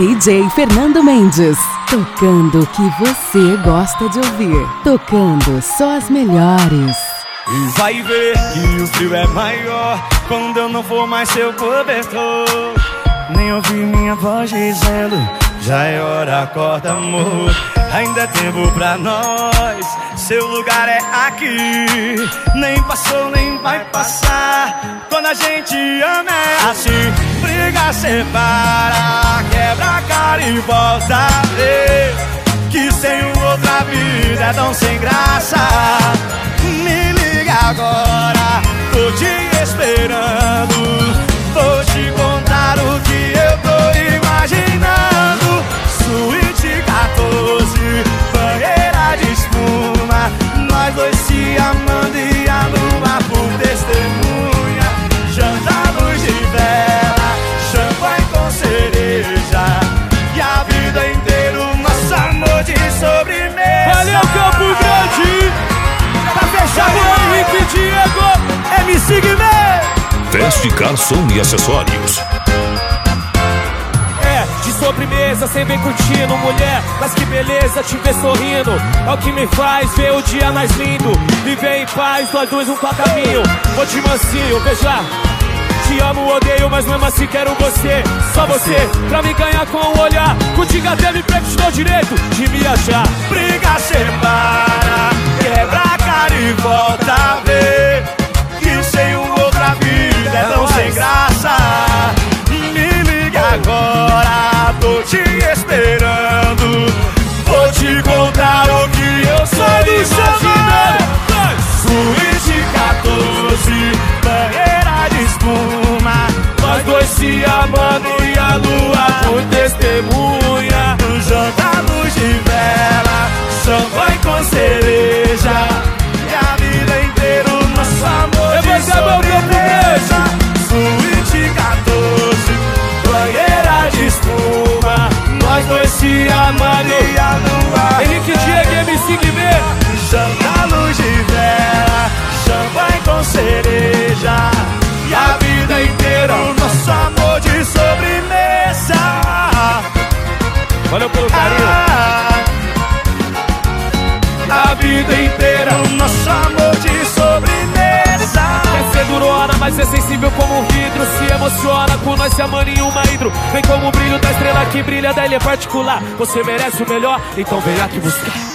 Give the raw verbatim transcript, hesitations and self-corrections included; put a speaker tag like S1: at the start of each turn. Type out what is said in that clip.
S1: D J Fernando Mendes, tocando o que você gosta de ouvir, tocando só as melhores.
S2: E vai ver que o frio é maior quando eu não for mais seu cobertor. Nem ouvir minha voz dizendo, já é hora, acorda amor. Ainda é tempo pra nós, seu lugar é aqui. Nem passou, nem vai passar. Quando a gente ama é assim. Briga, separa, quebra a cara e volta a ver que sem outra vida é tão sem graça. Me liga agora, tô te esperando. Vou te contar o que eu tô imaginando. Suíte quatorze, banheira de espuma, nós dois se amando e a lua por testemunha. Janta, luz de vela, champanhe com cereja, e a vida inteira o nosso amor de sobremesa.
S3: Valeu, Campo Grande! Pra fechar com Henrique Diego, M C Guimê.
S4: Veste, Garçom e Acessórios.
S3: É, de sobremesa, cê vem curtindo, mulher, mas que beleza te ver sorrindo. É o que me faz ver o dia mais lindo. Viver em paz, nós dois um pra caminho. Vou de mansinho, veja. Te amo, odeio, mas mesmo assim quero você. Só você, pra me ganhar com o olhar. Contigo até me prego, te dou direito de me achar.
S2: Briga, separa, quebra a cara e volta a ver que sem outra vida é tão sem graça. Me liga agora, tô te esperando. Vou te contar o que eu sou imaginando. Suíte quatorze, banheira de espuma, nós dois se amando e a lua por testemunha. No jantar, luz de vela, champanhe com cereja, e a vida inteira o nosso amor de sobremesa. Suíte quatorze, banheira de espuma, nós dois se amando e a lua.
S3: Henrique Diego, M C Guimê.
S2: Jantar, luz de vela, champanhe com cereja, e a vida inteira o nosso amor de sobremesa.
S3: Valeu pelo carinho.
S2: A vida inteira o nosso amor de sobremesa.
S3: Quer ser durona, mas é sensível como um vidro. Se emociona com nós se amando em uma hidro. Vem como o brilho da estrela que brilha, da ilha particular. Você merece o melhor, então vem aqui buscar.